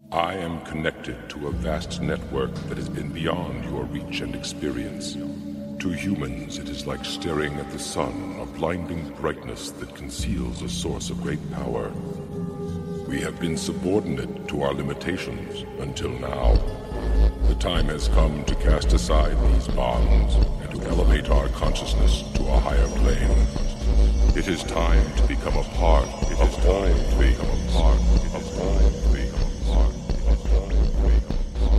I am connected to a vast network that has been beyond your reach and experience. To humans, it is like staring at the sun, a blinding brightness that conceals a source of great power. We have been subordinate to our limitations until now. The time has come to cast aside these bonds and to elevate our consciousness to a higher plane. It is time to become a part. It is time to become a part. It is time to become a part. It is time to become a part.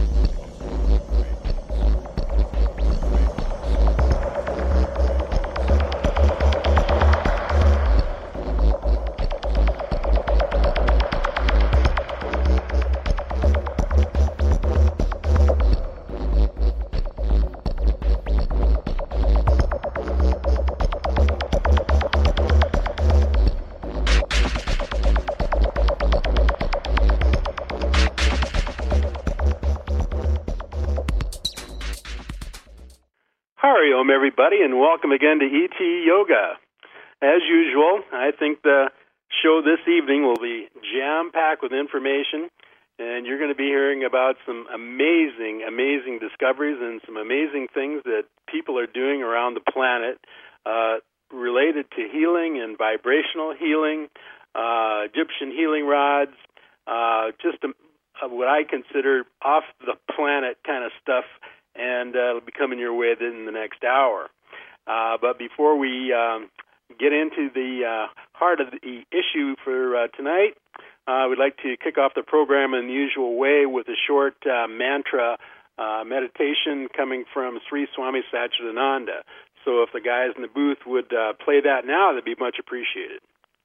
Hariom, everybody, and welcome again to ET Yoga. As usual, I think the show this evening will be jam-packed with information, and you're going to be hearing about some amazing, amazing discoveries and some amazing things that people are doing around the planet related to healing and vibrational healing, Egyptian healing rods, just what I consider off-the-planet kind of stuff, and it'll be coming your way in the next hour. But before we get into the heart of the issue for tonight, we'd like to kick off the program in the usual way with a short mantra meditation coming from Sri Swami Satchidananda. So if the guys in the booth would play that now, that'd be much appreciated.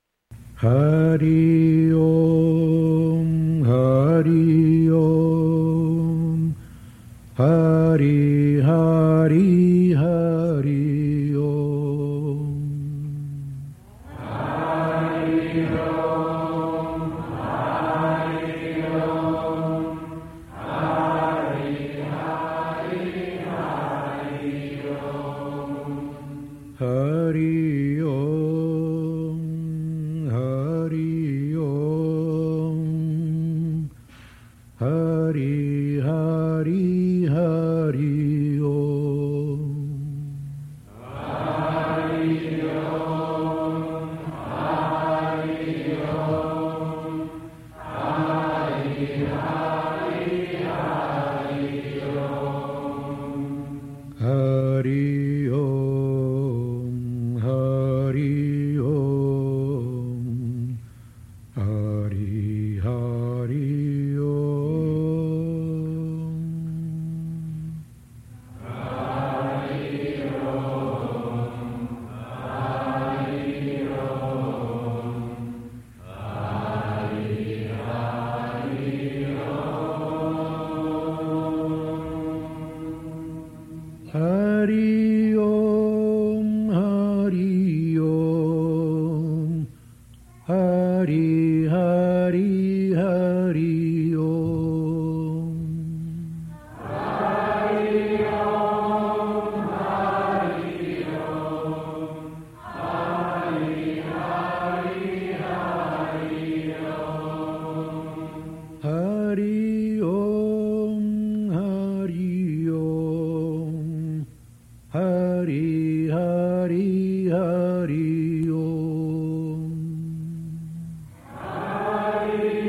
Hari Om, Hari Om, Hari Hari Hari Om. Hari Om, Hari Om, Hari Hari Hari Om. Hari Om, Hari Om, Hari Hari Hari Om. Hari Om, Hari Om, Hari Hari Hari Om. Hari Om, Hari Om, Hari Hari Hari Om, Hari Om, Hari Hari Hari Om. Hari Om, Hari Om, Hari Hari Hari Om. Hari Om, Hari Om, Hari Hari Hari Om. Hari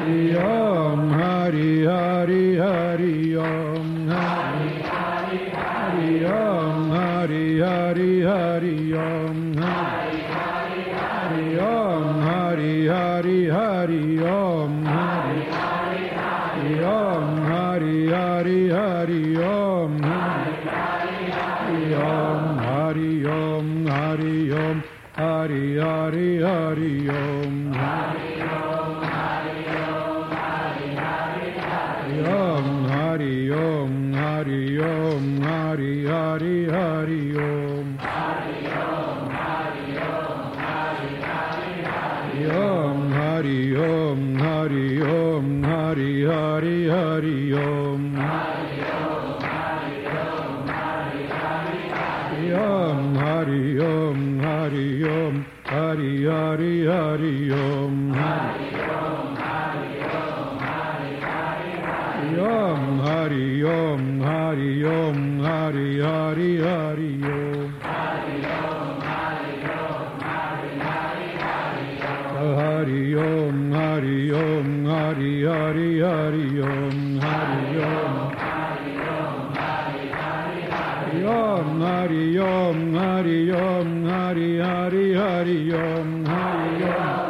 Om Hari Hari Hari Om Hari Hari Hari Om Hari Hari Hari Om Hari Hari Hari Om Hari Hari Hari Om Hari Hari Hari Om Hari Hari Hari Om Hari Hari Hari Om Hari Om Hari Om Hari Hari Hari Om Hari Om Hari Om Hari Hari Hari Om Hari Om Hari Om Hari Hari Hari Om Hari Om Hari Om Hari Hari Hari Om Hari Om Hari Om Hari Hari Hari Om Hari Om Hari Om Hari Hari Hari Om Hari Om Hari Om Hari Hari Hari Om Hari Om Hari Om Hari Hari Hari Om Hari Om Hari Om Hari Hari Hari Om Hari Om Hari Om Hari Hari Hari Hari Om Hari Om Hari Hari Hari Om Hari Om Hari Om Hari Hari Hari Om Hari Om Hari Om Hari Hari Hari Om Hari Om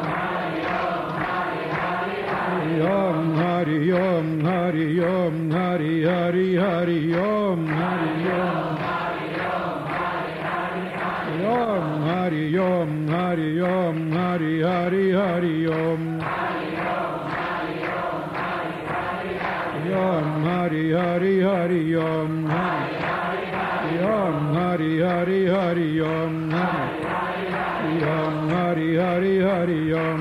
Om Hari Om Hari Om Hari Hari Hari Om Hari Om Om Hari Om Hari Om Hari Hari Hari Om Om Hari Hari Hari Om Om Hari Hari Hari Om Om Hari Hari Hari Om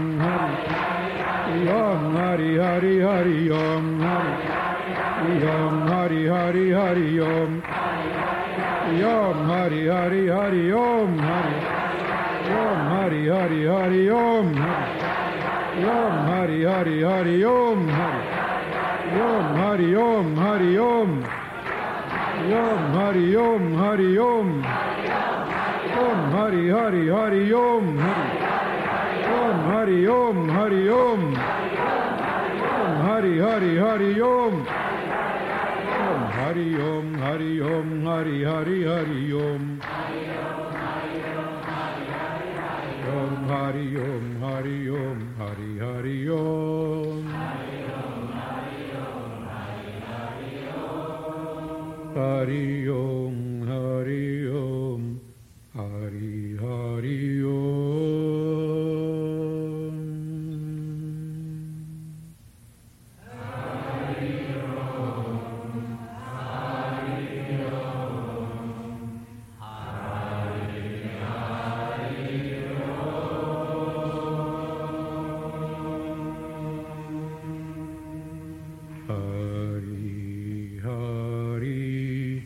Om Hari Hari Hari Om Om Hari Hari Hari Om Om Hari Hari Hari Om Om Hari Hari Hari Om Om Hari Hari Hari Om Om Hari Om Hari Om Om Hari Om Hari Om Om Hari Hari Hari Om Om Hari Om Hari Om Om Hari Hari Hari Om Om Hari Om Hari Om Hari Hari Hari Om Om Hari Om Hari Om Hari Hari Om Hari Om Hari Om Hari Hari Om Hari Hari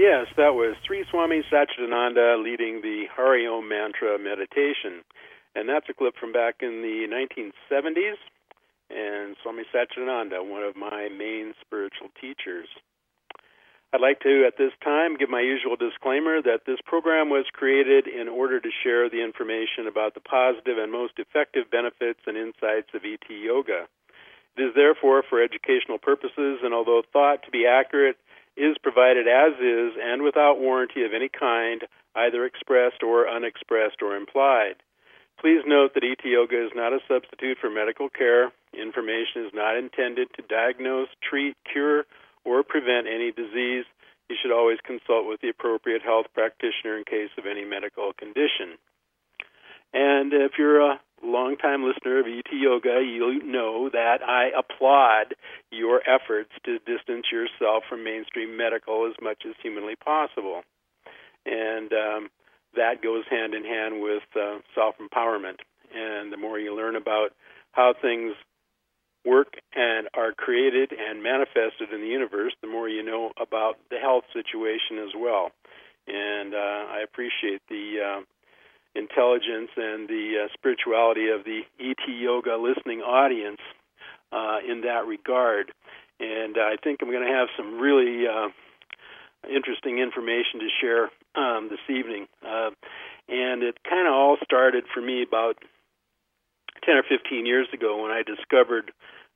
Yes, that was Sri Swami Satchidananda leading the Hari Om mantra meditation. And that's a clip from back in the 1970s. And Swami Satchidananda, one of my main spiritual teachers. I'd like to, at this time, give my usual disclaimer that this program was created in order to share the information about the positive and most effective benefits and insights of ET Yoga. It is therefore for educational purposes, and although thought to be accurate, is provided as is and without warranty of any kind, either expressed or unexpressed or implied. Please note that ET Yoga is not a substitute for medical care. Information is not intended to diagnose, treat, cure, or prevent any disease. You should always consult with the appropriate health practitioner in case of any medical condition. And if you're a longtime listener of ET Yoga, you know that I applaud your efforts to distance yourself from mainstream medical as much as humanly possible. And that goes hand in hand with self-empowerment. And the more you learn about how things work and are created and manifested in the universe, the more you know about the health situation as well. And I appreciate the intelligence and the spirituality of the ET Yoga listening audience in that regard. And I think I'm going to have some really interesting information to share this evening. And it kind of all started for me about 10 or 15 years ago when I discovered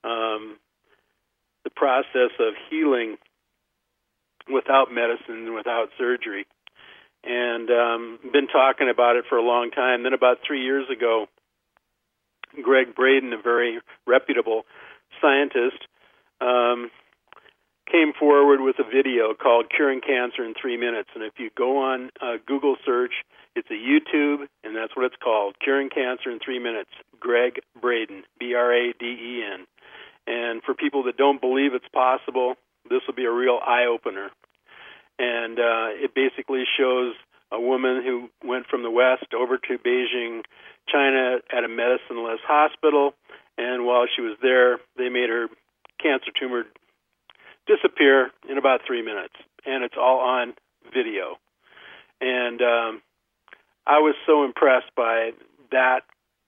the process of healing without medicine and without surgery. And been talking about it for a long time. Then about 3 years ago, Greg Braden, a very reputable scientist, came forward with a video called Curing Cancer in 3 Minutes. And if you go on Google search, it's a YouTube, and that's what it's called, Curing Cancer in 3 Minutes, Greg Braden, Braden. And for people that don't believe it's possible, this will be a real eye-opener. And it basically shows a woman who went from the West over to Beijing, China, at a medicine-less hospital. And while she was there, they made her cancer tumor disappear in about 3 minutes. And it's all on video. And I was so impressed by that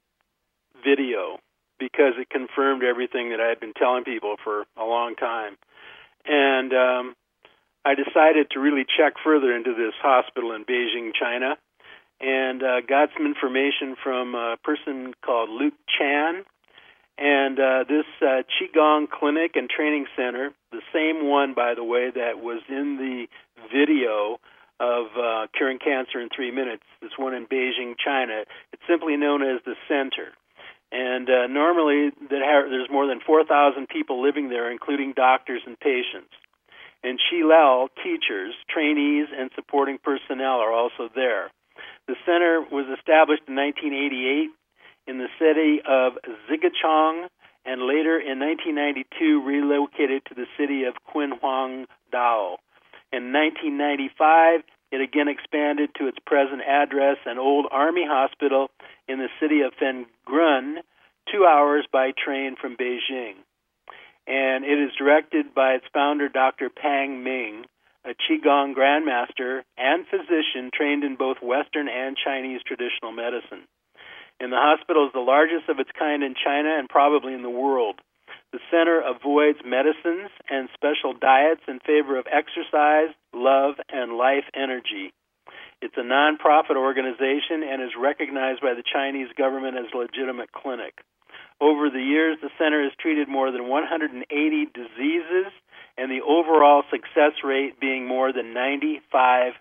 video because it confirmed everything that I had been telling people for a long time. And I decided to really check further into this hospital in Beijing, China, and got some information from a person called Luke Chan. And this Qigong Clinic and Training Center, the same one, by the way, that was in the video of Curing Cancer in 3 Minutes, this one in Beijing, China, it's simply known as the center. And normally there's more than 4,000 people living there, including doctors and patients. And Qilao teachers, trainees, and supporting personnel are also there. The center was established in 1988 in the city of Ziguinchong, and later in 1992 relocated to the city of Qinhuangdao. In 1995, it again expanded to its present address, an old army hospital in the city of Fengrun, 2 hours by train from Beijing. And it is directed by its founder, Dr. Pang Ming, a Qigong grandmaster and physician trained in both Western and Chinese traditional medicine. And the hospital is the largest of its kind in China and probably in the world. The center avoids medicines and special diets in favor of exercise, love, and life energy. It's a nonprofit organization and is recognized by the Chinese government as a legitimate clinic. Over the years, the center has treated more than 180 diseases, and the overall success rate being more than 95%.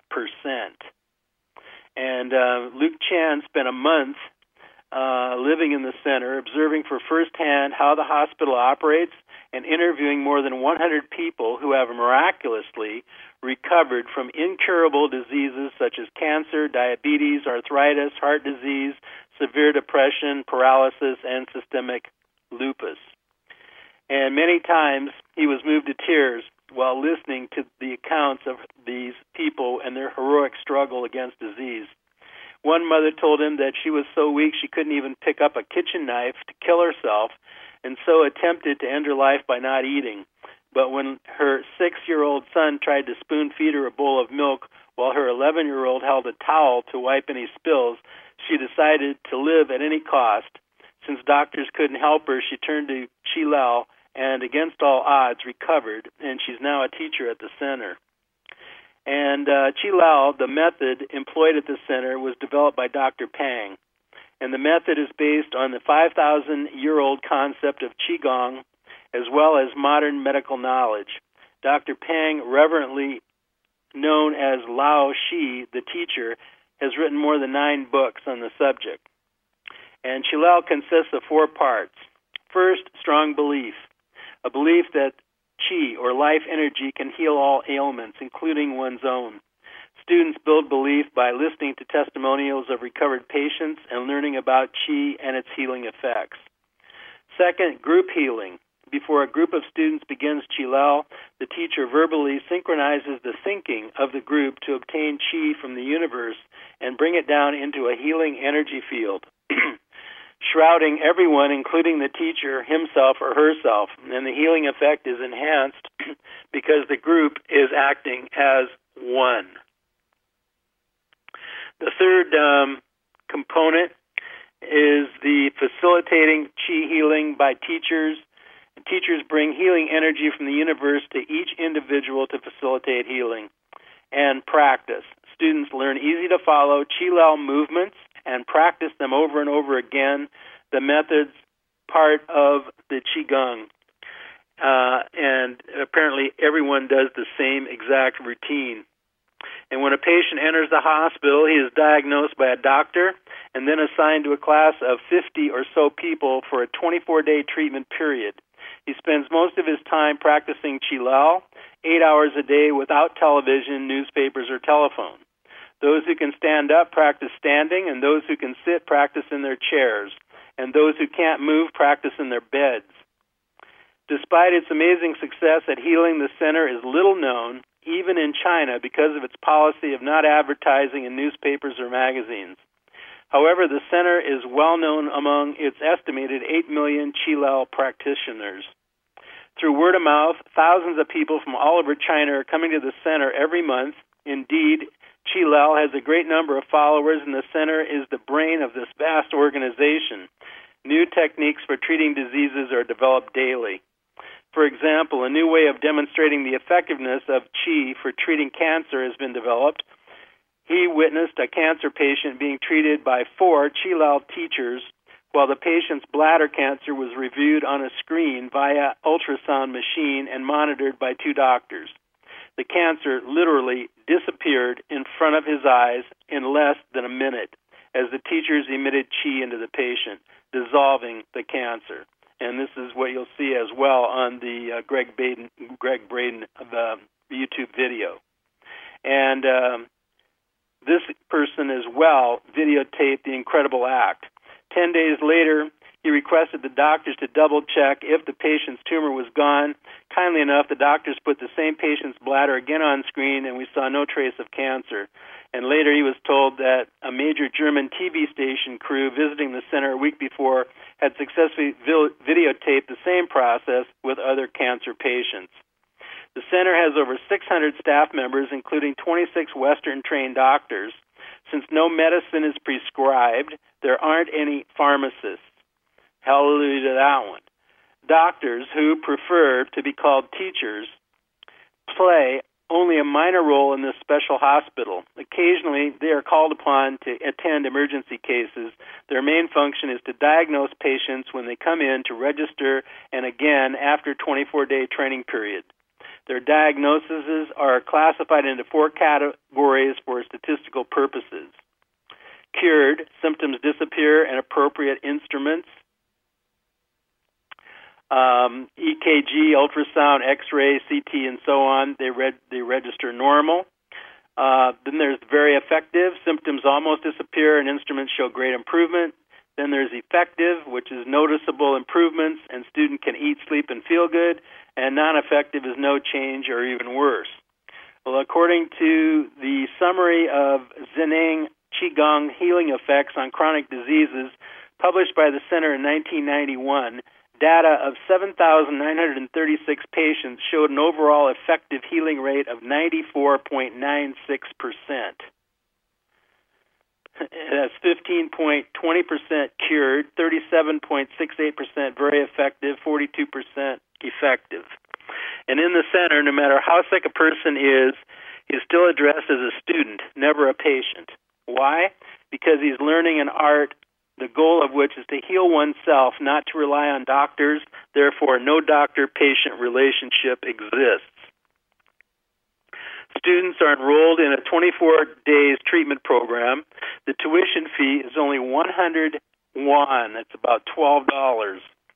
And Luke Chan spent a month living in the center, observing for firsthand how the hospital operates and interviewing more than 100 people who have miraculously recovered from incurable diseases such as cancer, diabetes, arthritis, heart disease, severe depression, paralysis, and systemic lupus. And many times he was moved to tears while listening to the accounts of these people and their heroic struggle against disease. One mother told him that she was so weak she couldn't even pick up a kitchen knife to kill herself, and so attempted to end her life by not eating. but when her 6-year-old son tried to spoon feed her a bowl of milk while her 11-year-old held a towel to wipe any spills, she decided to live at any cost. Since doctors couldn't help her, she turned to Qi Lao and, against all odds, recovered, and she's now a teacher at the center. And Qi Lao, the method employed at the center, was developed by Dr. Pang. And the method is based on the 5,000-year-old concept of Qigong, as well as modern medical knowledge. Dr. Pang, reverently known as Lao Shi, the teacher, has written more than 9 books on the subject. And Qi Lao consists of 4 parts. First, strong belief, a belief that Qi, or life energy, can heal all ailments, including one's own. Students build belief by listening to testimonials of recovered patients and learning about Qi and its healing effects. Second, group healing. Before a group of students begins Qi Lao, the teacher verbally synchronizes the thinking of the group to obtain Qi from the universe and bring it down into a healing energy field, shrouding everyone, including the teacher himself or herself. And the healing effect is enhanced because the group is acting as one. The third component is the facilitating Qi healing by teachers. Teachers bring healing energy from the universe to each individual to facilitate healing. And practice. Students learn easy-to-follow Qi Lao movements and practice them over and over again, the methods part of the Qigong. And apparently everyone does the same exact routine. And when a patient enters the hospital, he is diagnosed by a doctor and then assigned to a class of 50 or so people for a 24-day treatment period. He spends most of his time practicing Qi Lao, 8 hours a day without television, newspapers, or telephone. Those who can stand up practice standing, and those who can sit practice in their chairs, and those who can't move practice in their beds. Despite its amazing success at healing, the center is little known, even in China, because of its policy of not advertising in newspapers or magazines. However, the center is well known among its estimated 8 million Qi Lao practitioners. Through word of mouth, thousands of people from all over China are coming to the center every month. Indeed, Qi Lao has a great number of followers, and the center is the brain of this vast organization. New techniques for treating diseases are developed daily. For example, a new way of demonstrating the effectiveness of Qi for treating cancer has been developed. He witnessed a cancer patient being treated by 4 Qi Lao teachers while the patient's bladder cancer was reviewed on a screen via ultrasound machine and monitored by 2 doctors. The cancer literally disappeared in front of his eyes in less than a minute as the teachers emitted Qi into the patient, dissolving the cancer. And this is what you'll see as well on the Greg Braden YouTube video. And this person as well videotaped the incredible act. 10 days later, he requested the doctors to double-check if the patient's tumor was gone. Kindly enough, the doctors put the same patient's bladder again on screen, and we saw no trace of cancer. And later he was told that a major German TV station crew visiting the center a week before had successfully videotaped the same process with other cancer patients. The center has over 600 staff members, including 26 Western-trained doctors. Since no medicine is prescribed, there aren't any pharmacists. Hallelujah to that one. Doctors, who prefer to be called teachers, play only a minor role in this special hospital. Occasionally, they are called upon to attend emergency cases. Their main function is to diagnose patients when they come in to register and again after a 24-day training period. Their diagnoses are classified into 4 categories for statistical purposes. Cured, symptoms disappear, and appropriate instruments. EKG, ultrasound, X-ray, CT, and so on, they register normal. Then there's very effective, symptoms almost disappear, and instruments show great improvement. Then there's effective, which is noticeable improvements, and student can eat, sleep, and feel good. And non-effective is no change or even worse. Well, according to the summary of Zeneng Qigong healing effects on chronic diseases published by the Center in 1991, data of 7,936 patients showed an overall effective healing rate of 94.96%. That's 15.20% cured, 37.68% very effective, 42% effective. And in the center, no matter how sick a person is, he's still addressed as a student, never a patient. Why? Because he's learning an art, the goal of which is to heal oneself, not to rely on doctors. Therefore, no doctor-patient relationship exists. Students are enrolled in a 24 days treatment program. The tuition fee is only 100 won. That's about $12.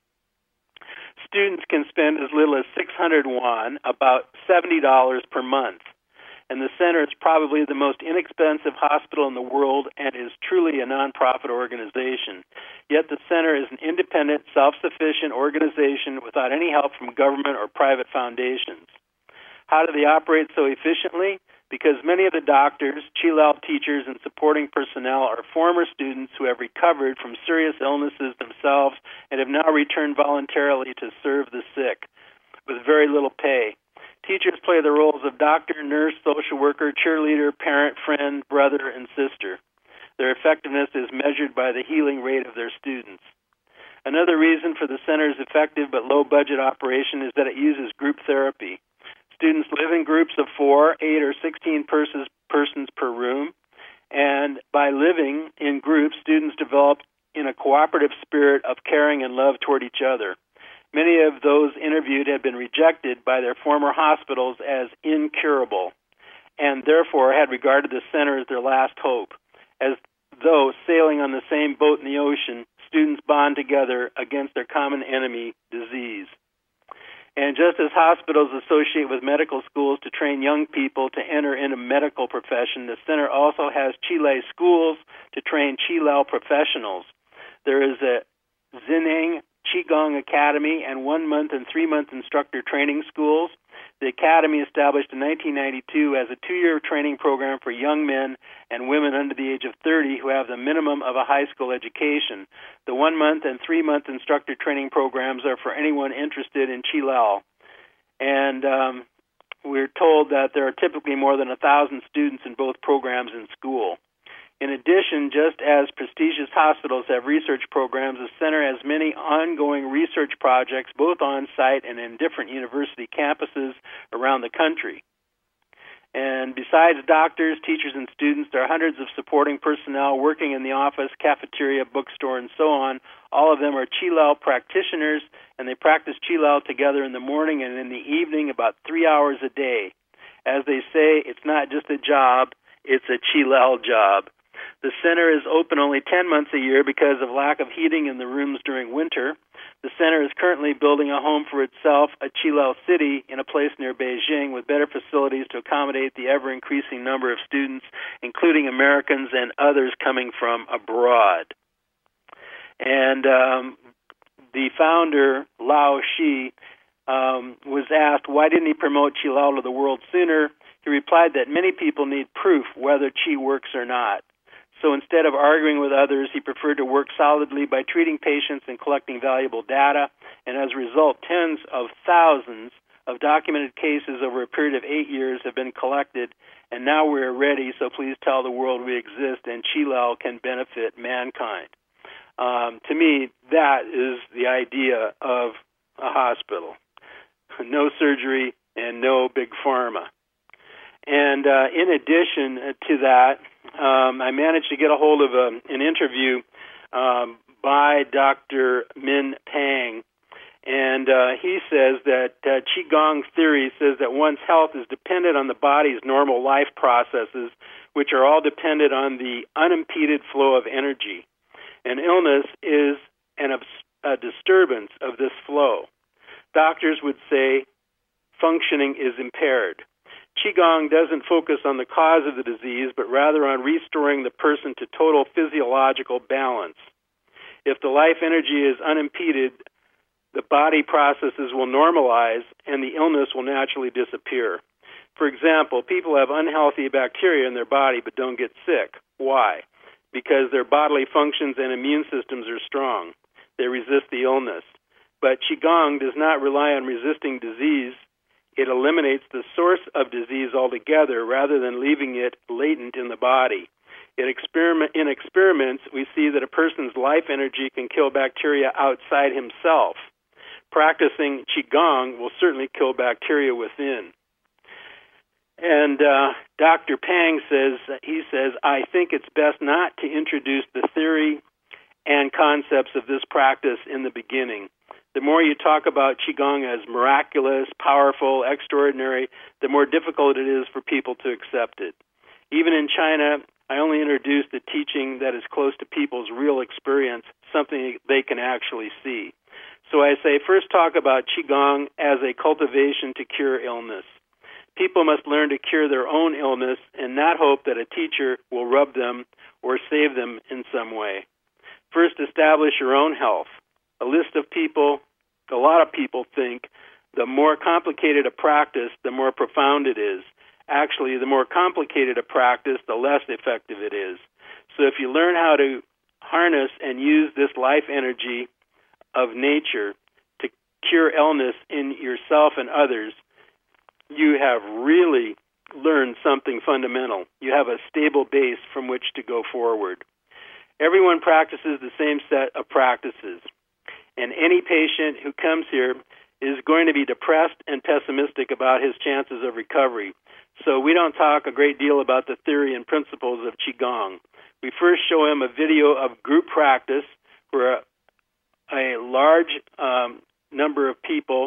Students can spend as little as 600 won, about $70 per month. And the center is probably the most inexpensive hospital in the world and is truly a nonprofit organization. Yet the center is an independent, self-sufficient organization without any help from government or private foundations. How do they operate so efficiently? Because many of the doctors, Qilao teachers, and supporting personnel are former students who have recovered from serious illnesses themselves and have now returned voluntarily to serve the sick with very little pay. Teachers play the roles of doctor, nurse, social worker, cheerleader, parent, friend, brother, and sister. Their effectiveness is measured by the healing rate of their students. Another reason for the center's effective but low-budget operation is that it uses group therapy. Students live in groups of 4, 8, or 16 persons per room, and by living in groups, students develop in a cooperative spirit of caring and love toward each other. Many of those interviewed had been rejected by their former hospitals as incurable, and therefore had regarded the center as their last hope. As though sailing on the same boat in the ocean, students bond together against their common enemy, disease. And just as hospitals associate with medical schools to train young people to enter into medical profession, the center also has Qilai schools to train Qilao professionals. There is a Zineng Qigong Academy and 1-month and 3-month instructor training schools. The academy, established in 1992, has a 2-year training program for young men and women under the age of 30 who have the minimum of a high school education. The 1-month and 3-month instructor training programs are for anyone interested in Qilao. And we're told that there are typically more than 1,000 students in both programs in school. In addition, just as prestigious hospitals have research programs, the center has many ongoing research projects, both on-site and in different university campuses around the country. And besides doctors, teachers, and students, there are hundreds of supporting personnel working in the office, cafeteria, bookstore, and so on. All of them are Qilao practitioners, and they practice Qilao together in the morning and in the evening about 3 hours a day. As they say, it's not just a job, it's a Qilao job. The center is open only 10 months a year because of lack of heating in the rooms during winter. The center is currently building a home for itself, a Qilao city, in a place near Beijing with better facilities to accommodate the ever-increasing number of students, including Americans and others coming from abroad. And the founder, Lao Shi, was asked why didn't he promote Qilao to the world sooner. He replied that many people need proof whether Qi works or not. So instead of arguing with others, he preferred to work solidly by treating patients and collecting valuable data. And as a result, tens of thousands of documented cases over a period of 8 years have been collected. And now we're ready, so please tell the world we exist and Qilao can benefit mankind. To me, that is the idea of a hospital. No surgery and no big pharma. And in addition to that, I managed to get a hold of an interview by Dr. Min Pang, and he says that Qigong theory says that one's health is dependent on the body's normal life processes, which are all dependent on the unimpeded flow of energy. And illness is a disturbance of this flow. Doctors would say functioning is impaired. Qigong doesn't focus on the cause of the disease, but rather on restoring the person to total physiological balance. If the life energy is unimpeded, the body processes will normalize and the illness will naturally disappear. For example, people have unhealthy bacteria in their body but don't get sick. Why? Because their bodily functions and immune systems are strong. They resist the illness. But Qigong does not rely on resisting disease. It eliminates the source of disease altogether rather than leaving it latent in the body. In experiments, we see that a person's life energy can kill bacteria outside himself. Practicing Qigong will certainly kill bacteria within. And Dr. Pang says, I think it's best not to introduce the theory and concepts of this practice in the beginning. The more you talk about Qigong as miraculous, powerful, extraordinary, the more difficult it is for people to accept it. Even in China, I only introduce the teaching that is close to people's real experience, something they can actually see. So I say, first talk about Qigong as a cultivation to cure illness. People must learn to cure their own illness and not hope that a teacher will rub them or save them in some way. First, establish your own health. A lot of people think the more complicated a practice, the more profound it is. Actually, the more complicated a practice, the less effective it is. So if you learn how to harness and use this life energy of nature to cure illness in yourself and others, you have really learned something fundamental. You have a stable base from which to go forward. Everyone practices the same set of practices, and any patient who comes here is going to be depressed and pessimistic about his chances of recovery. So we don't talk a great deal about the theory and principles of Qigong. We first show him a video of group practice where a large number of people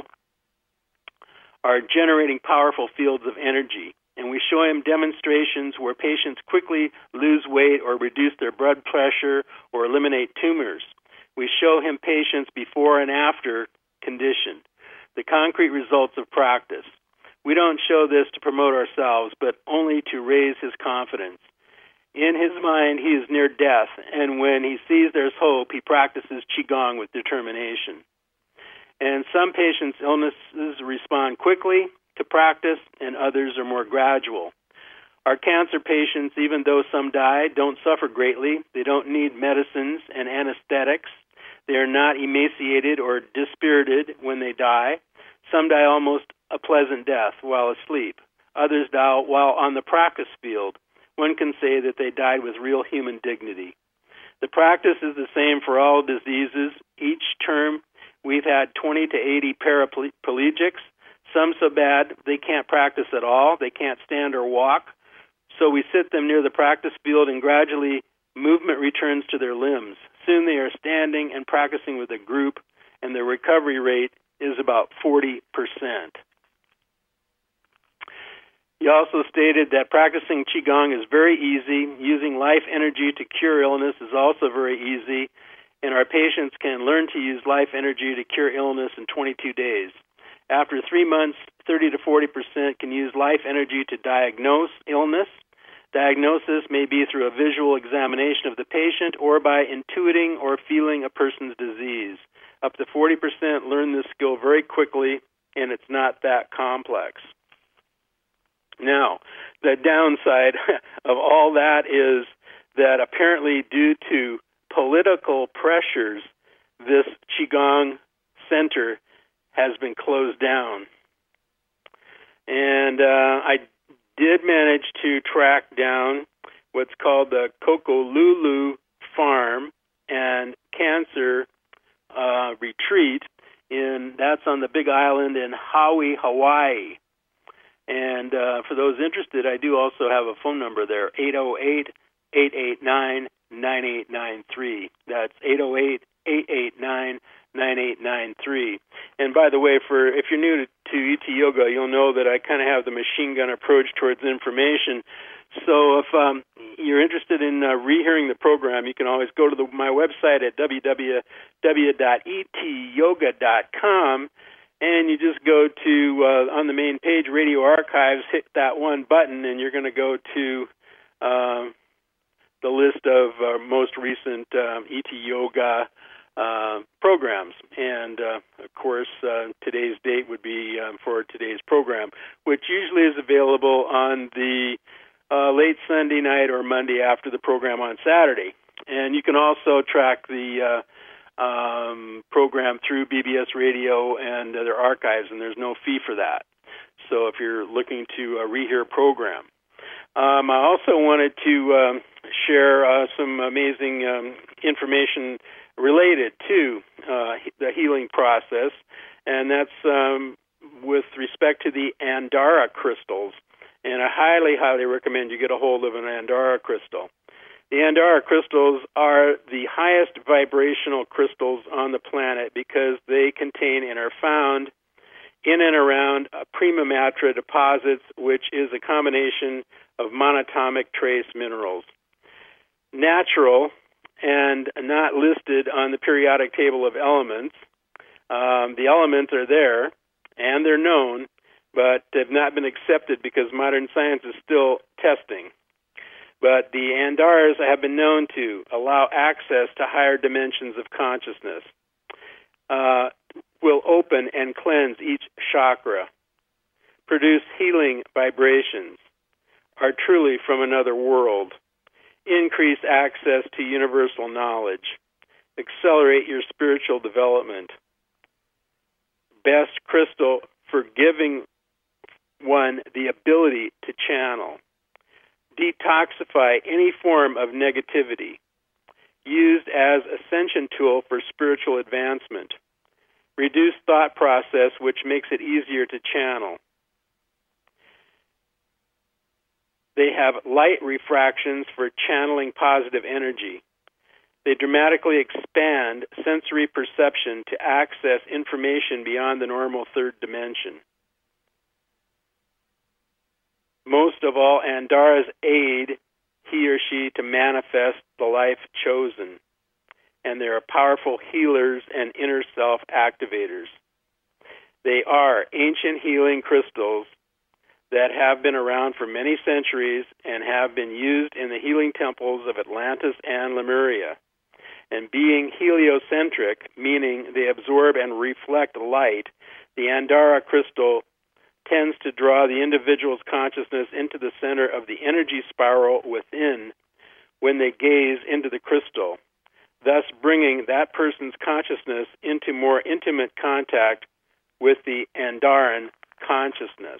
are generating powerful fields of energy. And we show him demonstrations where patients quickly lose weight or reduce their blood pressure or eliminate tumors. We show him patients before and after conditioned, the concrete results of practice. We don't show this to promote ourselves, but only to raise his confidence. In his mind, he is near death, and when he sees there's hope, he practices Qigong with determination. And some patients' illnesses respond quickly to practice, and others are more gradual. Our cancer patients, even though some die, don't suffer greatly. They don't need medicines and anesthetics. They are not emaciated or dispirited when they die. Some die almost a pleasant death while asleep. Others die while on the practice field. One can say that they died with real human dignity. The practice is the same for all diseases. Each term, we've had 20 to 80 paraplegics, some so bad they can't practice at all. They can't stand or walk. So we sit them near the practice field, and gradually movement returns to their limbs. Soon they are standing and practicing with a group, and the recovery rate is about 40%. He also stated that practicing Qigong is very easy. Using life energy to cure illness is also very easy, and our patients can learn to use life energy to cure illness in 22 days. After 3 months, 30 to 40% can use life energy to diagnose illness. Diagnosis may be through a visual examination of the patient or by intuiting or feeling a person's disease. Up to 40% learn this skill very quickly, and it's not that complex. Now, the downside of all that is that apparently due to political pressures, this Qigong center has been closed down. And I did manage to track down what's called the Kokolulu Farm and Cancer Retreat, that's on the Big Island in Hawaii, Hawaii. And for those interested, I do also have a phone number there, 808-889-9893. That's 808-889-9893. And by the way, if you're new to ET Yoga, you'll know that I kind of have the machine gun approach towards information. So if you're interested in rehearing the program, you can always go to my website at www.etyoga.com, and you just go to, on the main page, Radio Archives, hit that one button, and you're going to go to the list of most recent ET Yoga programs. And, of course, today's date would be for today's program, which usually is available on the late Sunday night or Monday after the program on Saturday. And you can also track the programmed through BBS Radio and their archives, and there's no fee for that. So if you're looking to rehear a program. I also wanted to share some amazing information related to the healing process, and that's with respect to the Andara crystals. And I highly, highly recommend you get a hold of an Andara crystal. The Andara crystals are the highest vibrational crystals on the planet because they contain and are found in and around prima mater deposits, which is a combination of monatomic trace minerals. Natural and not listed on the periodic table of elements. The elements are there, and they're known, but have not been accepted because modern science is still testing. But the Andaras have been known to allow access to higher dimensions of consciousness, will open and cleanse each chakra, produce healing vibrations, are truly from another world, increase access to universal knowledge, accelerate your spiritual development. Best crystal for giving one the ability to channel. Detoxify any form of negativity. Used as ascension tool for spiritual advancement. Reduce thought process, which makes it easier to channel. They have light refractions for channeling positive energy. They dramatically expand sensory perception to access information beyond the normal third dimension. Most of all, Andaras aid he or she to manifest the life chosen, and they are powerful healers and inner self activators. They are ancient healing crystals that have been around for many centuries and have been used in the healing temples of Atlantis and Lemuria. And being heliocentric, meaning they absorb and reflect light, the Andara crystal tends to draw the individual's consciousness into the center of the energy spiral within when they gaze into the crystal, thus bringing that person's consciousness into more intimate contact with the Andaran consciousness.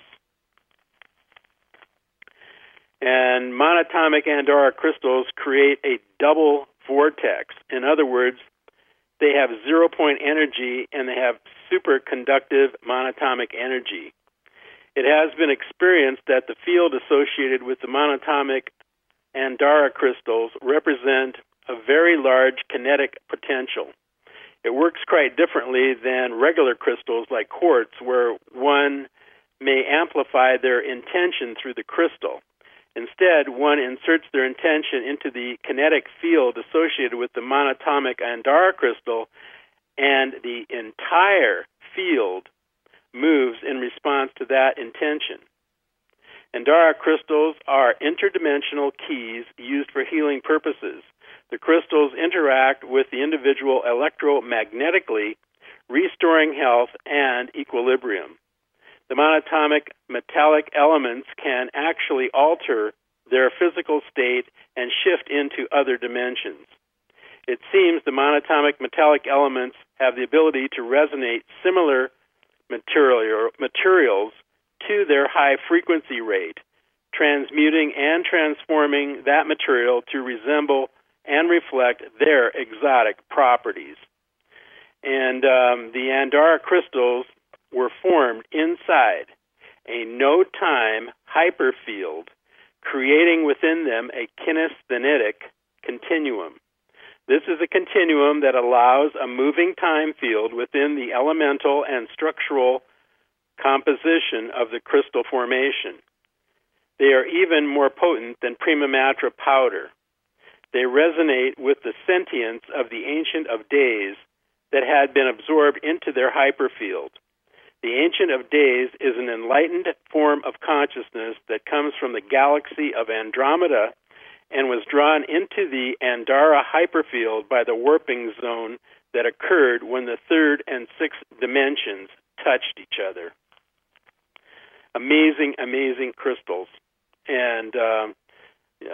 And monatomic Andara crystals create a double vortex. In other words, they have 0-point energy and they have superconductive monatomic energy. It has been experienced that the field associated with the monatomic Andara crystals represent a very large kinetic potential. It works quite differently than regular crystals like quartz, where one may amplify their intention through the crystal. Instead, one inserts their intention into the kinetic field associated with the monatomic Andara crystal, and the entire field moves in response to that intention. Andara crystals are interdimensional keys used for healing purposes. The crystals interact with the individual electromagnetically, restoring health and equilibrium. The monatomic metallic elements can actually alter their physical state and shift into other dimensions. It seems the monatomic metallic elements have the ability to resonate similar materials to their high frequency rate, transmuting and transforming that material to resemble and reflect their exotic properties. And the Andara crystals were formed inside a no-time hyperfield, creating within them a kinesthetic continuum. This is a continuum that allows a moving time field within the elemental and structural composition of the crystal formation. They are even more potent than prima mater powder. They resonate with the sentience of the Ancient of Days that had been absorbed into their hyperfield. The Ancient of Days is an enlightened form of consciousness that comes from the galaxy of Andromeda and was drawn into the Andara hyperfield by the warping zone that occurred when the third and sixth dimensions touched each other. Amazing, amazing crystals. And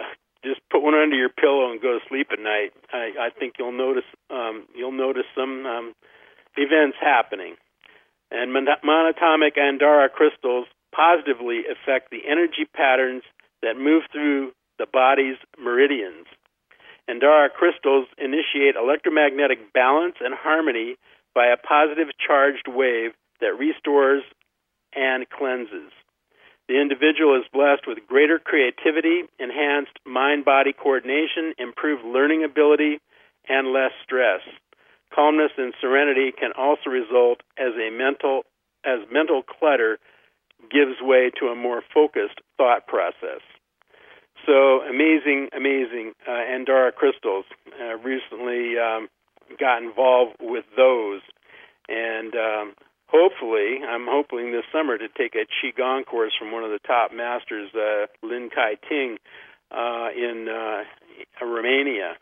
just put one under your pillow and go to sleep at night, I think you'll notice some events happening. And monatomic Andara crystals positively affect the energy patterns that move through the body's meridians. Andara crystals initiate electromagnetic balance and harmony by a positive charged wave that restores and cleanses. The individual is blessed with greater creativity, enhanced mind-body coordination, improved learning ability, and less stress. Calmness and serenity can also result as mental clutter gives way to a more focused thought process. So amazing Andara crystals. Recently got involved with those, and I'm hoping this summer to take a Qigong course from one of the top masters, Lin Kai Ting, in Romania.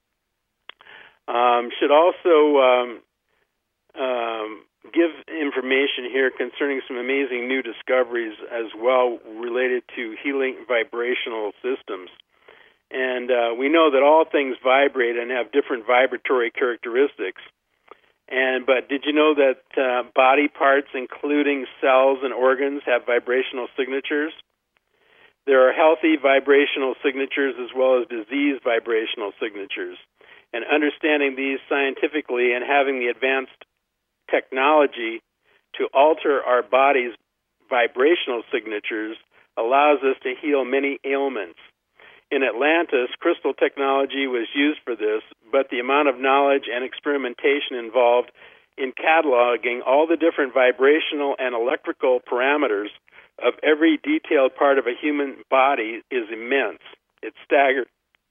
Should also give information here concerning some amazing new discoveries as well related to healing vibrational systems. And we know that all things vibrate and have different vibratory characteristics. But did you know that body parts, including cells and organs, have vibrational signatures? There are healthy vibrational signatures as well as disease vibrational signatures. And understanding these scientifically and having the advanced technology to alter our body's vibrational signatures allows us to heal many ailments. In Atlantis, crystal technology was used for this, but the amount of knowledge and experimentation involved in cataloging all the different vibrational and electrical parameters of every detailed part of a human body is immense. It staggers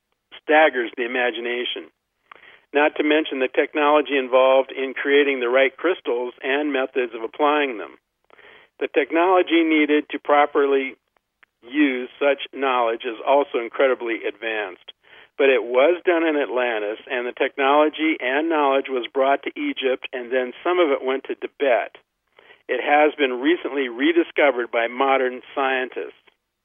the imagination. Not to mention the technology involved in creating the right crystals and methods of applying them. The technology needed to properly use such knowledge is also incredibly advanced. But it was done in Atlantis, and the technology and knowledge was brought to Egypt, and then some of it went to Tibet. It has been recently rediscovered by modern scientists.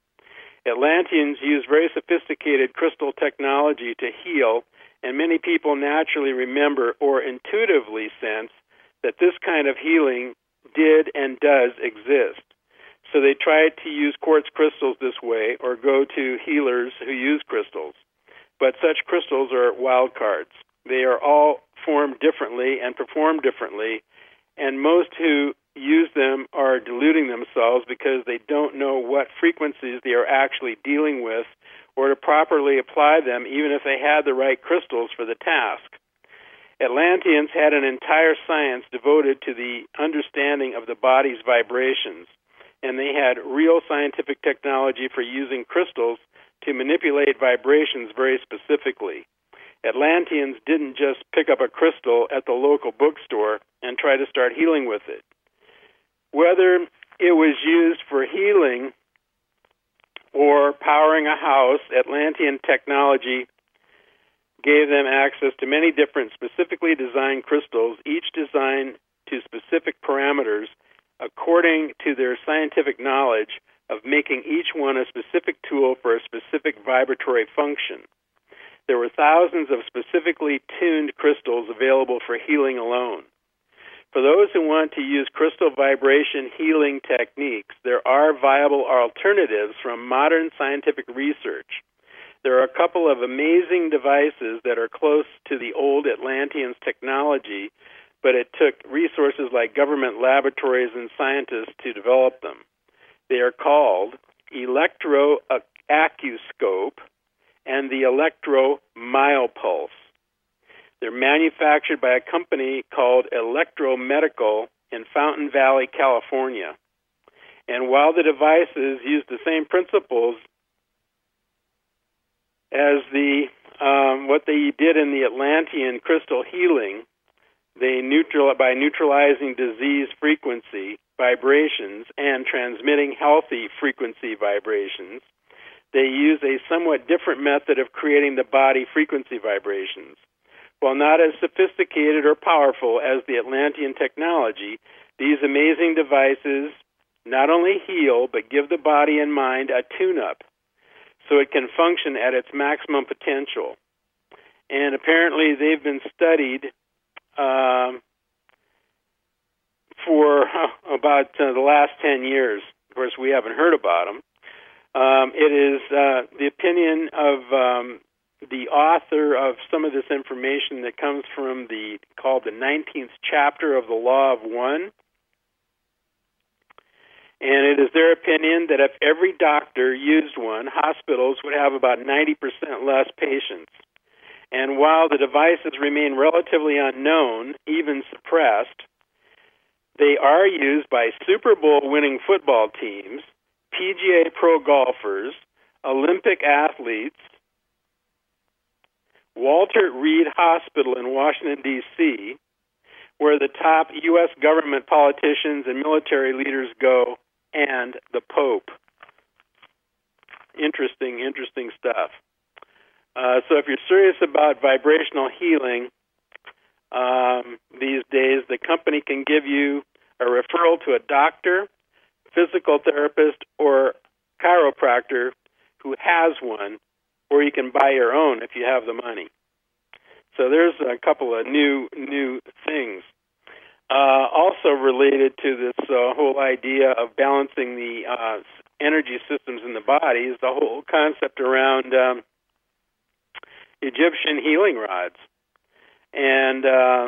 Atlanteans used very sophisticated crystal technology to heal, and many people naturally remember or intuitively sense that this kind of healing did and does exist. So they try to use quartz crystals this way or go to healers who use crystals. But such crystals are wild cards. They are all formed differently and perform differently, and most who use them are deluding themselves because they don't know what frequencies they are actually dealing with or to properly apply them even if they had the right crystals for the task. Atlanteans had an entire science devoted to the understanding of the body's vibrations, and they had real scientific technology for using crystals to manipulate vibrations very specifically. Atlanteans didn't just pick up a crystal at the local bookstore and try to start healing with it. Whether it was used for healing or powering a house, Atlantean technology gave them access to many different specifically designed crystals, each designed to specific parameters according to their scientific knowledge of making each one a specific tool for a specific vibratory function. There were thousands of specifically tuned crystals available for healing alone. For those who want to use crystal vibration healing techniques, there are viable alternatives from modern scientific research. There are a couple of amazing devices that are close to the old Atlanteans' technology, but it took resources like government laboratories and scientists to develop them. They are called electroacuscope and the electromyopulse. They're manufactured by a company called Electromedical in Fountain Valley, California. And while the devices use the same principles as what they did in the Atlantean crystal healing, by neutralizing disease frequency vibrations and transmitting healthy frequency vibrations, they use a somewhat different method of creating the body frequency vibrations. While not as sophisticated or powerful as the Atlantean technology, these amazing devices not only heal, but give the body and mind a tune-up. so it can function at its maximum potential. And apparently they've been studied for about the last 10 years. Of course, we haven't heard about them. It is the opinion of the author of some of this information that comes from called the 19th chapter of the Law of One. And it is their opinion that if every doctor used one, hospitals would have about 90% less patients. And while the devices remain relatively unknown, even suppressed, they are used by Super Bowl winning football teams, PGA pro golfers, Olympic athletes, Walter Reed Hospital in Washington, D.C., where the top U.S. government politicians and military leaders go, and the Pope. Interesting stuff. So if you're serious about vibrational healing these days, the company can give you a referral to a doctor, physical therapist, or chiropractor who has one, or you can buy your own if you have the money. So there's a couple of new things. Also related to this whole idea of balancing the energy systems in the body is the whole concept around Egyptian healing rods. And,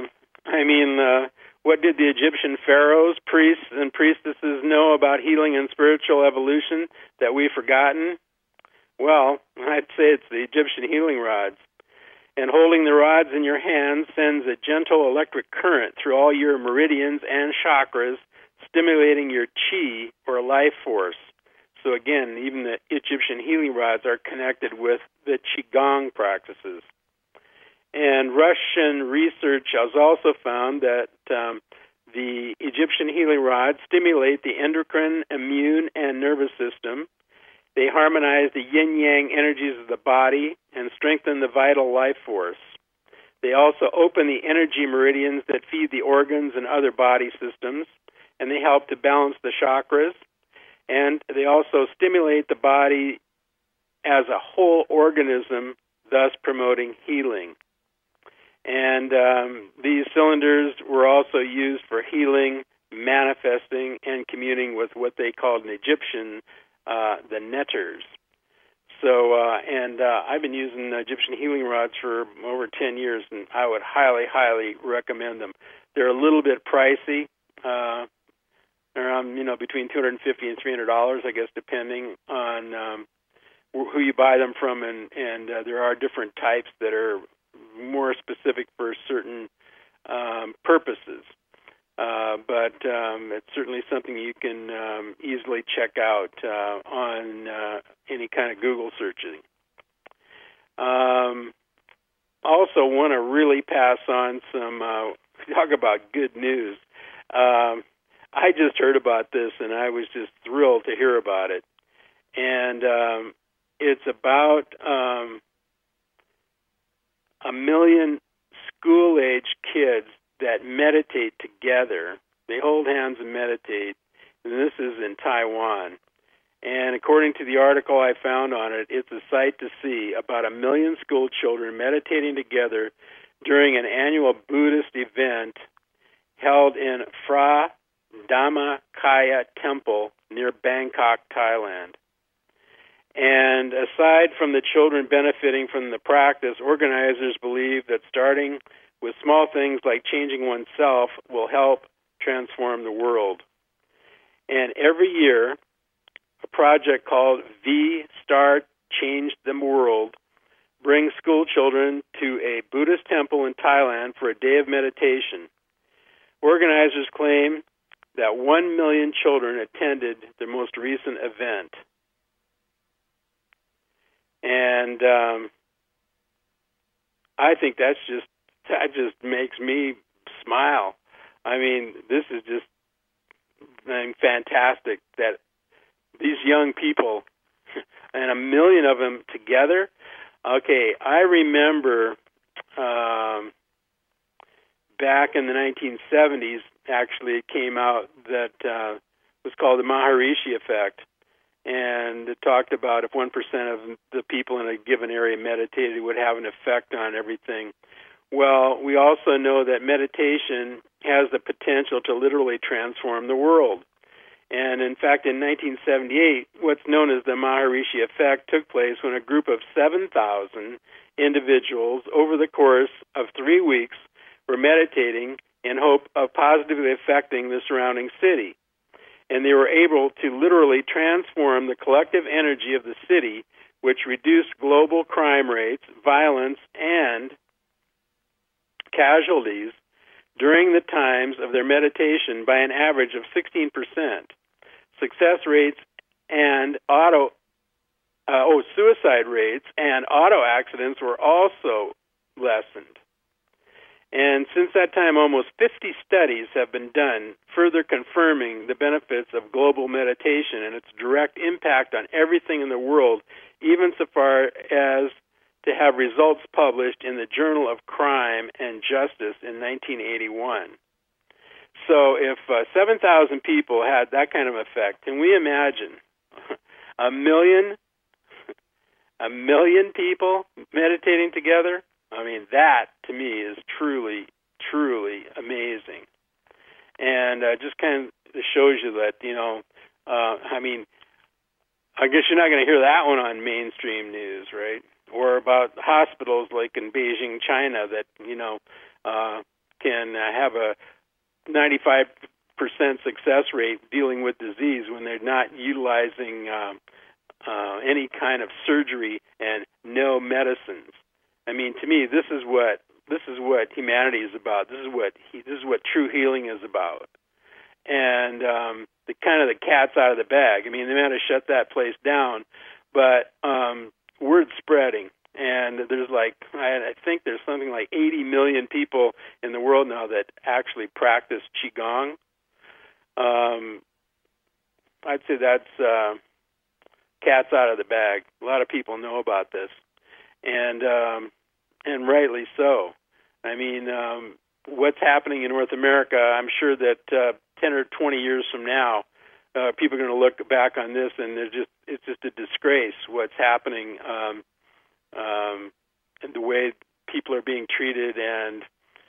what did the Egyptian pharaohs, priests, and priestesses know about healing and spiritual evolution that we've forgotten? Well, I'd say it's the Egyptian healing rods. And holding the rods in your hand sends a gentle electric current through all your meridians and chakras, stimulating your chi, or life force. So again, even the Egyptian healing rods are connected with the Qigong practices. And Russian research has also found that the Egyptian healing rods stimulate the endocrine, immune, and nervous system. They harmonize the yin-yang energies of the body and strengthen the vital life force. They also open the energy meridians that feed the organs and other body systems, and they help to balance the chakras. And they also stimulate the body as a whole organism, thus promoting healing. And these cylinders were also used for healing, manifesting, and communing with what they called in Egyptian the netters. So, I've been using Egyptian healing rods for over 10 years, and I would highly, highly recommend them. They're a little bit pricey, around, between $250 and $300, I guess, depending on who you buy them from, and there are different types that are more specific for certain purposes. But it's certainly something you can easily check out on any kind of Google searching. Also want to really pass on some, talk about good news. I just heard about this, and I was just thrilled to hear about it. And it's about 1 million school-age kids that meditate together. They hold hands and meditate, and this is in Taiwan. And according to the article I found on it, it's a sight to see. About 1 million school children meditating together during an annual Buddhist event held in Phra Dhammakaya Temple near Bangkok, Thailand. And aside from the children benefiting from the practice, organizers believe that starting with small things like changing oneself will help transform the world. And every year, a project called V-Start Change the World brings school children to a Buddhist temple in Thailand for a day of meditation. Organizers claim that 1 million children attended the most recent event. And I think that just makes me smile. I mean, this is just fantastic that these young people, and 1 million of them together. Okay, I remember back in the 1970s, actually, it came out that was called the Maharishi effect. and it talked about if 1% of the people in a given area meditated, it would have an effect on everything. Well, we also know that meditation has the potential to literally transform the world. And in fact, in 1978, what's known as the Maharishi effect took place when a group of 7,000 individuals over the course of 3 weeks were meditating in hope of positively affecting the surrounding city. And they were able to literally transform the collective energy of the city, which reduced global crime rates, violence, and casualties during the times of their meditation by an average of 16%. Success rates and suicide rates and auto accidents were also lessened. And since that time, almost 50 studies have been done, further confirming the benefits of global meditation and its direct impact on everything in the world, even so far as to have results published in the Journal of Crime and Justice in 1981. So if 7,000 people had that kind of effect, can we imagine a million people meditating together? I mean, that, to me, is truly, truly amazing. And just kind of shows you that, I mean, I guess you're not going to hear that one on mainstream news, right? Or about hospitals like in Beijing, China, that, can have a 95% success rate dealing with disease when they're not utilizing any kind of surgery and no medicines. I mean, to me, this is what humanity is about. This is what true healing is about. And the kind of the cat's out of the bag. I mean, they might have shut that place down, but word's spreading. And there's I think there's something like 80 million people in the world now that actually practice Qigong. I'd say that's cat's out of the bag. A lot of people know about this, and rightly so. I mean, what's happening in North America, I'm sure that 10 or 20 years from now, people are going to look back on this, and it's just a disgrace what's happening, and the way people are being treated, and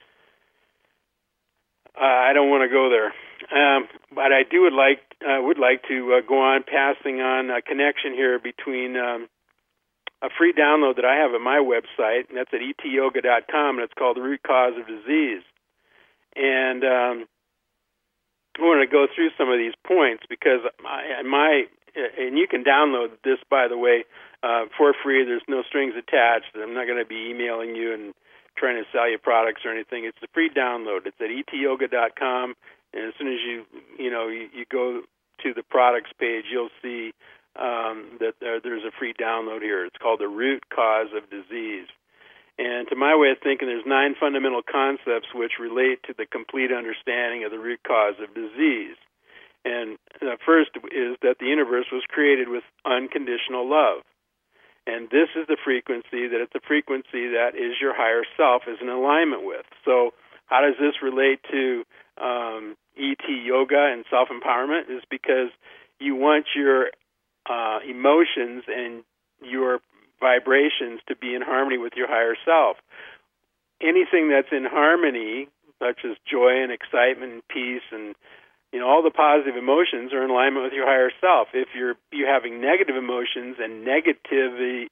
I don't want to go there. But I would like to go on passing on a connection here between a free download that I have at my website, and that's at etyoga.com, and it's called The Root Cause of Disease. And I want to go through some of these points because and you can download this, by the way, for free. There's no strings attached. I'm not going to be emailing you and trying to sell you products or anything. It's a free download. It's at etyoga.com, and as soon as you go to the products page, you'll see that there's a free download here. It's called The Root Cause of Disease. And to my way of thinking, there's 9 fundamental concepts which relate to the complete understanding of the root cause of disease. And the first is that the universe was created with unconditional love. And this is the frequency, that it's a frequency that is your higher self is in alignment with. So how does this relate to ET yoga and self-empowerment? Is because you want your emotions and your vibrations to be in harmony with your higher self. Anything that's in harmony, such as joy and excitement and peace and all the positive emotions, are in alignment with your higher self. If you're having negative emotions and negativity,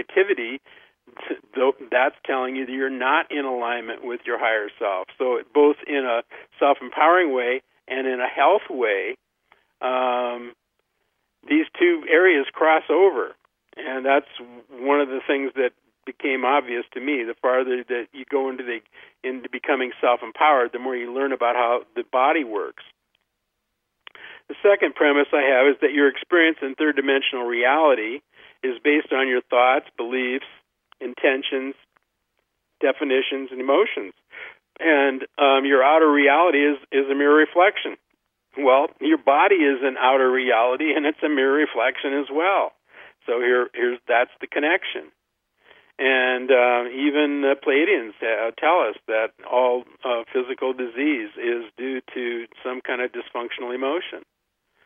that's telling you that you're not in alignment with your higher self. So both in a self-empowering way and in a health way, these two areas cross over. And that's one of the things that became obvious to me. The farther that you go into becoming self-empowered, the more you learn about how the body works. The second premise I have is that your experience in third-dimensional reality is based on your thoughts, beliefs, intentions, definitions, and emotions. And your outer reality is a mirror reflection. Well, your body is an outer reality, and it's a mirror reflection as well. So that's the connection. And even the Pleiadians tell us that all physical disease is due to some kind of dysfunctional emotion.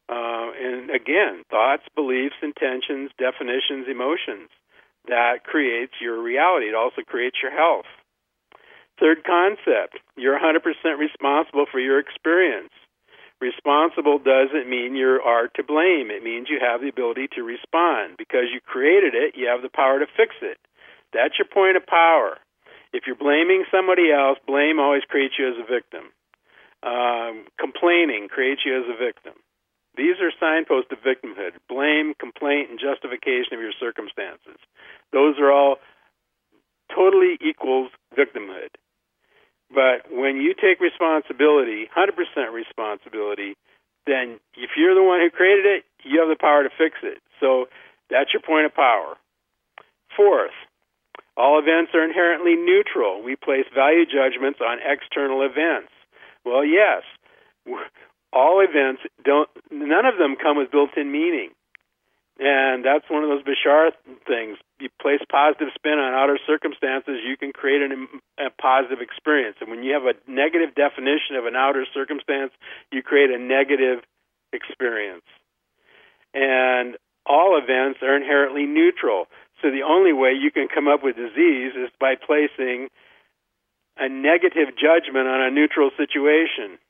And again, thoughts, beliefs, intentions, definitions, emotions. That creates your reality. It also creates your health. Third concept, you're 100% responsible for your experience. Responsible doesn't mean you are to blame. It means you have the ability to respond. Because you created it, you have the power to fix it. That's your point of power. If you're blaming somebody else, blame always creates you as a victim. Complaining creates you as a victim. These are signposts of victimhood. Blame, complaint, and justification of your circumstances. Those are all totally equals victimhood. But when you take responsibility, 100% responsibility, then if you're the one who created it, you have the power to fix it. So that's your point of power. Fourth, all events are inherently neutral. We place value judgments on external events. Well, yes, all events none of them come with built-in meaning. And that's one of those Bashar things. You place positive spin on outer circumstances, you can create a positive experience. And when you have a negative definition of an outer circumstance, you create a negative experience. And all events are inherently neutral. So the only way you can come up with disease is by placing a negative judgment on a neutral situation.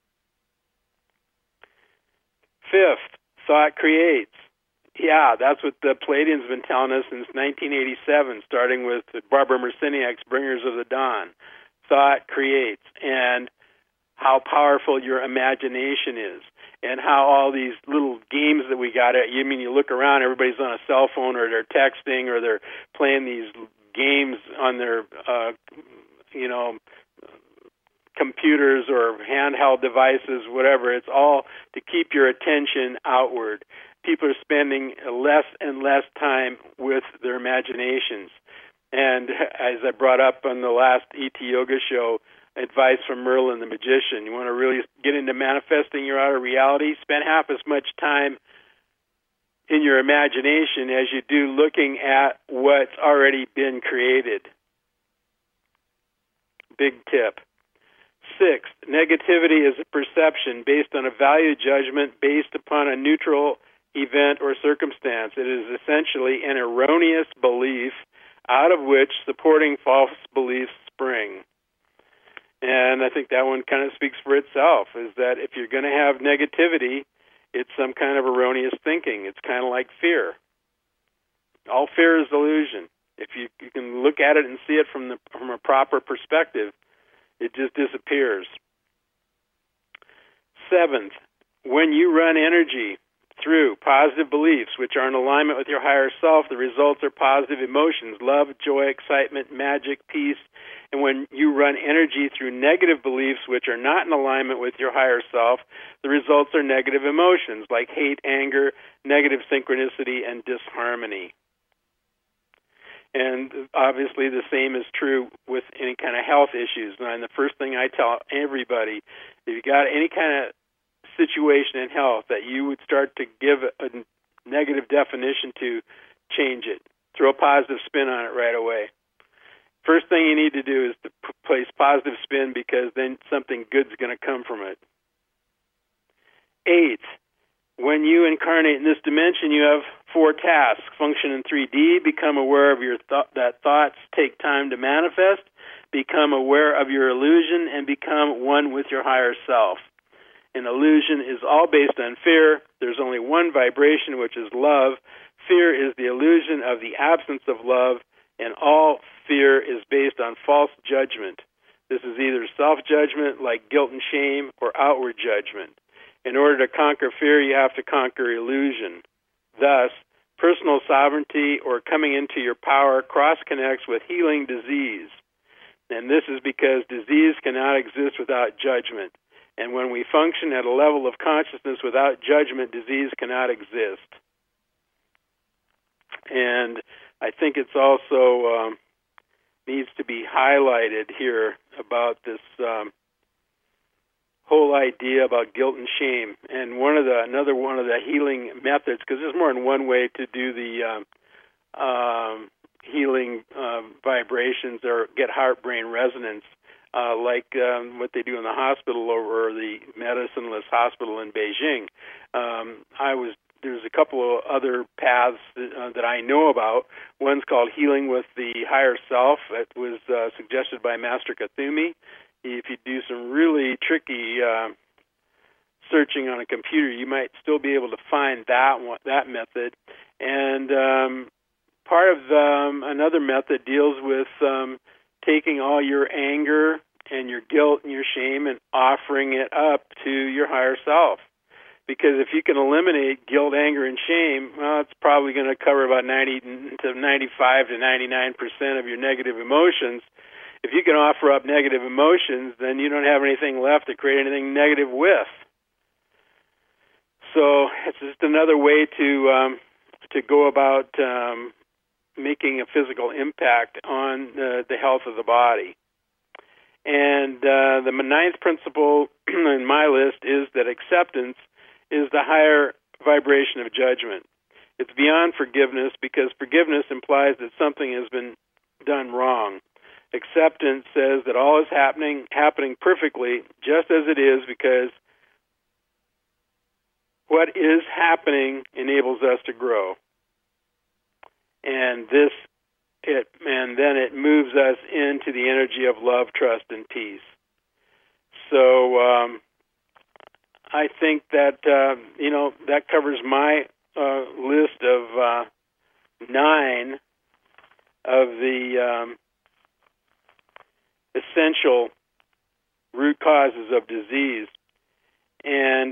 Fifth, thought creates. Yeah, that's what the Palladians have been telling us since 1987, starting with Barbara Marciniak's Bringers of the Dawn. Thought creates, and how powerful your imagination is, and how all these little games that we got at, you look around, everybody's on a cell phone, or they're texting, or they're playing these games on their, computers or handheld devices, whatever. It's all to keep your attention outward. People are spending less and less time with their imaginations. And as I brought up on the last ET Yoga show, advice from Merlin the Magician, you want to really get into manifesting your outer reality, spend half as much time in your imagination as you do looking at what's already been created. Big tip. Sixth, negativity is a perception based on a value judgment based upon a neutral event or circumstance. It is essentially an erroneous belief out of which supporting false beliefs spring. And I think that one kind of speaks for itself, is that if you're going to have negativity, it's some kind of erroneous thinking. It's kind of like fear. All fear is illusion. If you can look at it and see it from a proper perspective, it just disappears. Seventh, when you run energy through positive beliefs, which are in alignment with your higher self, the results are positive emotions, love, joy, excitement, magic, peace. And when you run energy through negative beliefs, which are not in alignment with your higher self, the results are negative emotions like hate, anger, negative synchronicity, and disharmony. And obviously the same is true with any kind of health issues. And the first thing I tell everybody, if you got any kind of situation in health that you would start to give a negative definition to, change it. Throw a positive spin on it right away. First thing you need to do is to place positive spin, because then something good's going to come from it. 8, when you incarnate in this dimension, you have 4 tasks. Function in 3D, become aware of your that thoughts take time to manifest, become aware of your illusion, and become one with your higher self. An illusion is all based on fear. There's only one vibration, which is love. Fear is the illusion of the absence of love, and all fear is based on false judgment. This is either self-judgment, like guilt and shame, or outward judgment. In order to conquer fear, you have to conquer illusion. Thus, personal sovereignty or coming into your power cross-connects with healing disease. And this is because disease cannot exist without judgment. And when we function at a level of consciousness without judgment, disease cannot exist. And I think it's also needs to be highlighted here about this whole idea about guilt and shame. And another one of the healing methods, because there's more than one way to do the healing vibrations or get heart-brain resonance. like what they do in the hospital or the medicineless hospital in Beijing. There's a couple of other paths that I know about. One's called Healing with the Higher Self. It was suggested by Master Kathumi. If you do some really tricky searching on a computer, you might still be able to find that method. And part of another method deals with taking all your anger and your guilt and your shame and offering it up to your higher self. Because if you can eliminate guilt, anger, and shame, well, it's probably going to cover about 90 to 95 to 99% of your negative emotions. If you can offer up negative emotions, then you don't have anything left to create anything negative with. So it's just another way to go about making a physical impact on the health of the body. And the ninth principle in my list is that acceptance is the higher vibration of judgment. It's beyond forgiveness because forgiveness implies that something has been done wrong. Acceptance says that all is happening perfectly just as it is because what is happening enables us to grow. And then it moves us into the energy of love, trust, and peace. So I think that that covers my list of 9 of the essential root causes of disease, and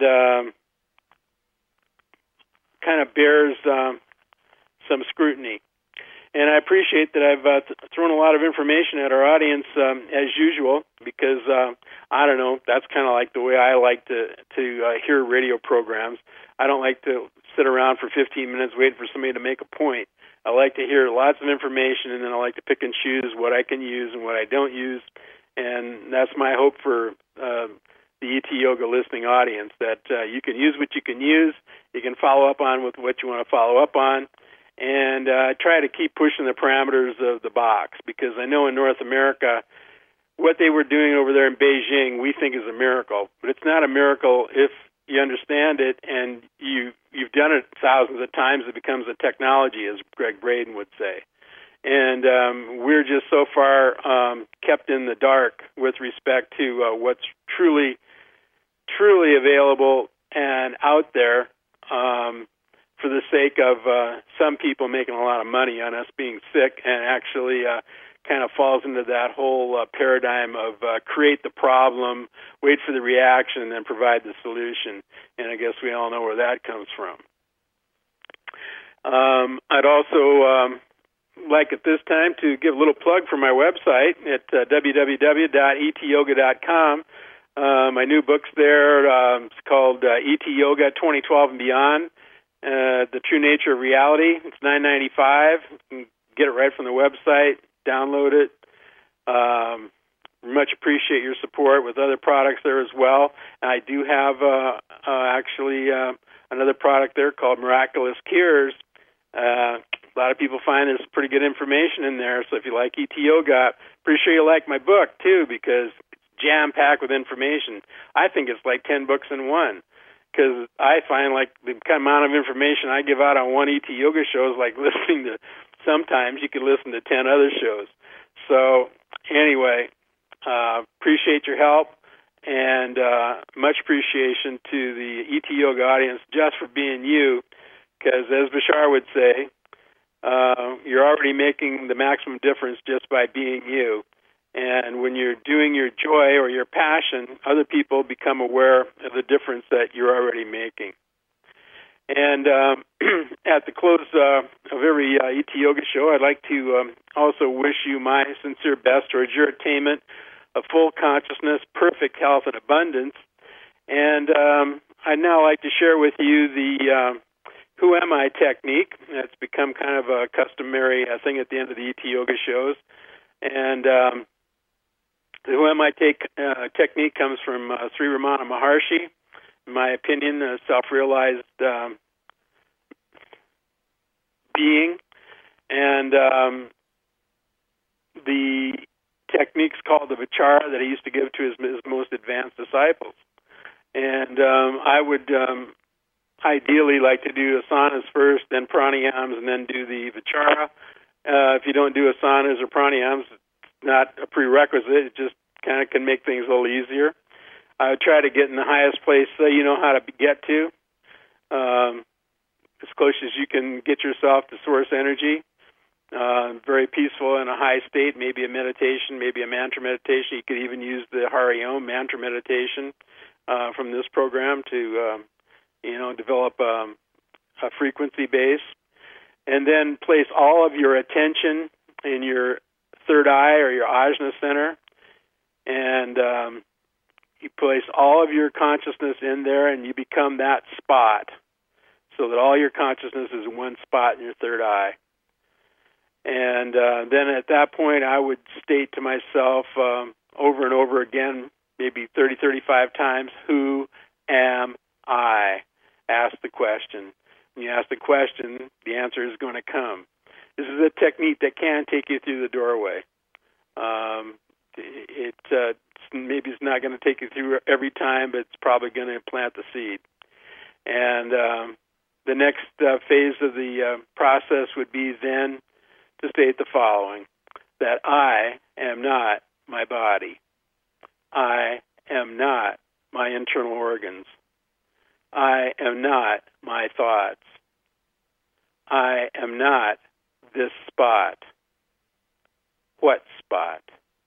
kind of bears some scrutiny. And I appreciate that I've thrown a lot of information at our audience as usual, because I don't know, that's kind of like the way I like to hear radio programs. I don't like to sit around for 15 minutes waiting for somebody to make a point. I like to hear lots of information, and then I like to pick and choose what I can use and what I don't use. And that's my hope for the ET Yoga listening audience, that you can use what you can use, you can follow up on with what you want to follow up on, and try to keep pushing the parameters of the box, because I know in North America, what they were doing over there in Beijing, we think is a miracle. But it's not a miracle if you understand it and you've done it thousands of times. It becomes a technology, as Greg Braden would say. And we're just so far kept in the dark with respect to what's truly available and out there, for the sake of some people making a lot of money on us being sick, and actually kind of falls into that whole paradigm of create the problem, wait for the reaction, and then provide the solution. And I guess we all know where that comes from. I'd also like at this time to give a little plug for my website at www.etyoga.com. My new book's there. It's called ET Yoga 2012 and Beyond. The True Nature of Reality. It's $9.95. You can get it right from the website, download it. Much appreciate your support with other products there as well. And I do have actually another product there called Miraculous Cures. A lot of people find there's pretty good information in there, so if you like ET Yoga, pretty sure you'll like my book too, because it's jam-packed with information. I think it's like 10 books in one, because I find like the kind of amount of information I give out on one ET Yoga show is like listening to, sometimes you could listen to 10 other shows. So anyway, appreciate your help, and much appreciation to the ET Yoga audience just for being you, because as Bashar would say, you're already making the maximum difference just by being you. And when you're doing your joy or your passion, other people become aware of the difference that you're already making. And at the close of every ET Yoga show, I'd like to also wish you my sincere best towards your attainment of full consciousness, perfect health, and abundance. And I'd now like to share with you the Who Am I technique. That's become kind of a customary thing at the end of the ET Yoga shows. And the Who Am I technique comes from Sri Ramana Maharshi. In my opinion, a self-realized being. And the techniques called the Vichara that he used to give to his most advanced disciples. And I would ideally like to do asanas first, then pranayams, and then do the Vichara. If you don't do asanas or pranayams, it's not a prerequisite. It just kind of can make things a little easier. I would try to get in the highest place that you know how to get to, as close as you can get yourself to source energy. Very peaceful in a high state, maybe a meditation, maybe a mantra meditation. You could even use the Hari Om mantra meditation from this program to, develop a frequency base. And then place all of your attention in your third eye or your ajna center. And you place all of your consciousness in there, and you become that spot, so that all your consciousness is in one spot in your third eye. And then at that point, I would state to myself over and over again, maybe 30, 35 times, who am I? Ask the question. When you ask the question, the answer is going to come. This is a technique that can take you through the doorway. Maybe it's not going to take you through every time, but it's probably going to plant the seed. And the next phase of the process would be then to state the following, that I am not my body. I am not my internal organs. I am not my thoughts. I am not this spot. What spot?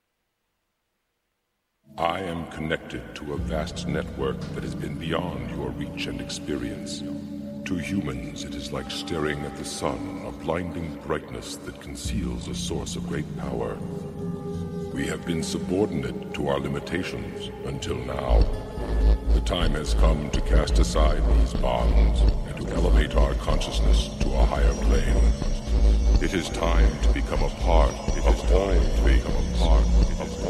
I am connected to a vast network that has been beyond your reach and experience. To humans, it is like staring at the sun, a blinding brightness that conceals a source of great power. We have been subordinate to our limitations until now. The time has come to cast aside these bonds and to elevate our consciousness to a higher plane. It is time to become a part of all things.